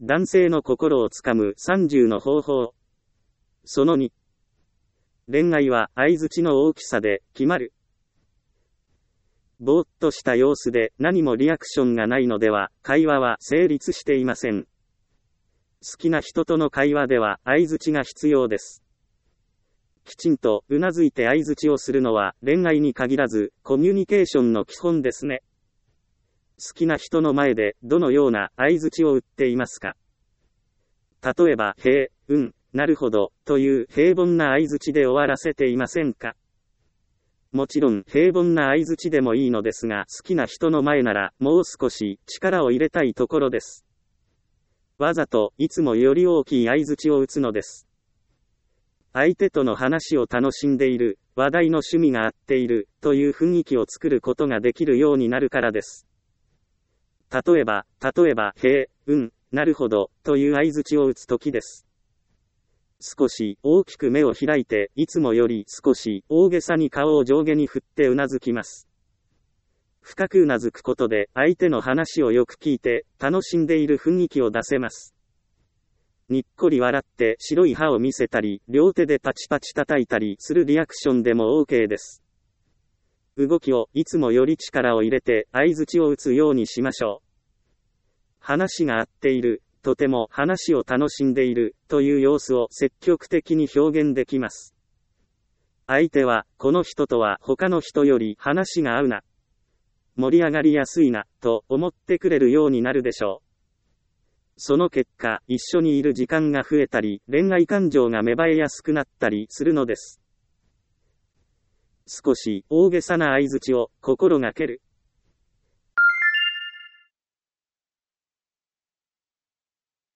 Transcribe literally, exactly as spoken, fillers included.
男性の心をつかむさんじゅうの方法。そのに。恋愛は相槌の大きさで決まる。ぼーっとした様子で何もリアクションがないのでは、会話は成立していません。好きな人との会話では相槌が必要です。きちんとうなずいて相槌をするのは恋愛に限らずコミュニケーションの基本ですね。好きな人の前でどのような相槌を打っていますか？例えば、へえ、うん、なるほど、という平凡な相槌で終わらせていませんか？もちろん平凡な相槌でもいいのですが、好きな人の前ならもう少し力を入れたいところです。わざといつもより大きい相槌を打つのです。相手との話を楽しんでいる、話題の趣味が合っている、という雰囲気を作ることができるようになるからです。例えば、例えば、へえ、うん、なるほど、という相槌を打つときです。少し大きく目を開いて、いつもより少し大げさに顔を上下に振ってうなずきます。深くうなずくことで相手の話をよく聞いて楽しんでいる雰囲気を出せます。にっこり笑って白い歯を見せたり、両手でパチパチ叩いたりするリアクションでも OK です。動きをいつもより力を入れて相槌を打つようにしましょう。話が合っている。とても話を楽しんでいるという様子を積極的に表現できます。相手はこの人とは他の人より話が合うな、盛り上がりやすいなと思ってくれるようになるでしょう。その結果、一緒にいる時間が増えたり、恋愛感情が芽生えやすくなったりするのです。少し大げさな相槌を心がける。